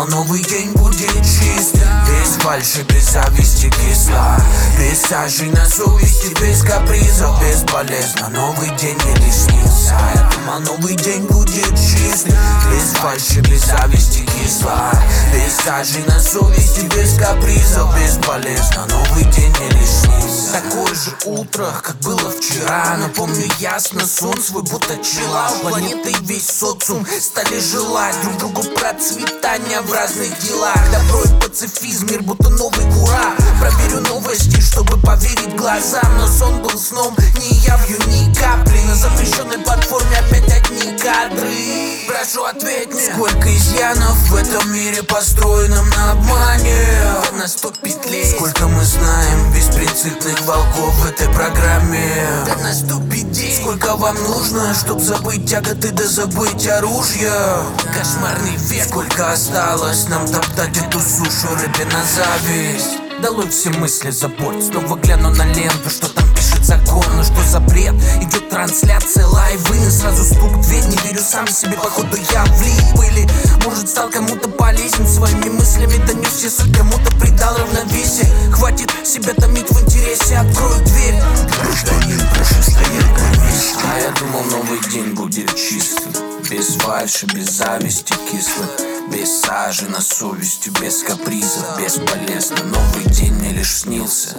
думал, новый день будет чист, без фальши, без зависти, кисло, без сажи на совести, без капризов, бесполезно. Новый день мне лишь снился. Я думал, новый день будет чист, без фальши, без зависти, кисло, без сажи на совести, без капризов, бесполезно. Новый день мне лишь снился. Такое же утро, как было вчера, но помню ясно сон свой, будто чела. Планета и весь социум стали желать друг другу процветания в разных делах. Добро и пацифизм, мир будто новый кура. Проверю новости, чтобы поверить глазам, но сон был сном, не явью ни капли. На запрещенной платформе опять одни кадры. Прошу, ответь мне, сколько изъянов в этом мире, построенном на обмане, на 100 петлей. Сколько мы знаем беспринципных волков в этой программе, как наступит день. Сколько вам нужно, чтоб забыть тяготы да забыть оружие? Кошмарный век. Сколько осталось нам топтать эту сушу рыбе на зависть? Долой все мысли забот. Снова гляну на ленту, что там пишет закон. Ну что за бред? Идет трансляция, лайвы, сразу стук в дверь. Не верю сам себе, походу я влип. Или может стал кому-то полезен своими мыслями, донес все суть, кому-то придал равновесие. Хватит себя томить в интересе, открою дверь. Гражданин, прошу стоять на месте. А я думал, новый день будет чистым, без фальши, без зависти, кислых, без сажи на совести, без капризов, бесполезно. Новый день мне лишь снился.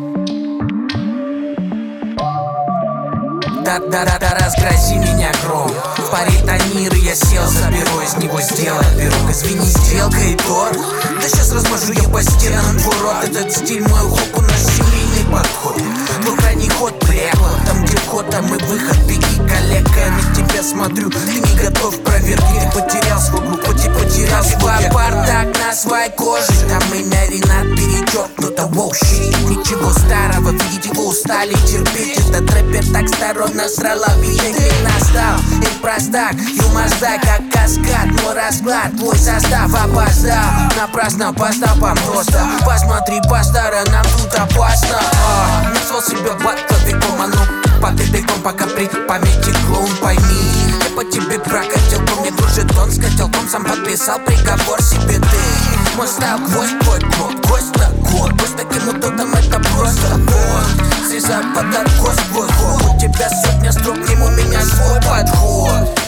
Да-да-да-да, разгрози меня гром. В паре тониры я сел, заберу из него, сделать пирог. Извини, сделка и торг. Да сейчас размажу я по стенам твой рот. Этот стиль мой уход, у нас семейный подход. Твой крайний ход приехал, там где вход, там и выход. Беги, коллега, я на тебя смотрю, ты не готов к проверке. Ты потерял свою группу, ты потерял свой бардак на своей коже. Там имя Ренат перечеркнуто, воу, щит. Ничего старого, видеть его устали терпеть. Этот рэпер так сторон насрала, видно, день настал. И простак, юмазда, как каскад. Мой расклад, твой состав опоздал. Напрасно по стопам просто. Посмотри по сторонам, тут опасно. Назвал себя батловиком, а ну падай бегом, пока при памяти клоун, пойми. Я по тебе прокатил, мне дружит он с котелком. Сам подписал приговор себе ты. Мой стал гвоздь, твой код, гость на год. Будь таким удобным, это просто вот. Срезай под откос твой ход. У тебя сотня строк, к нему у меня свой подход.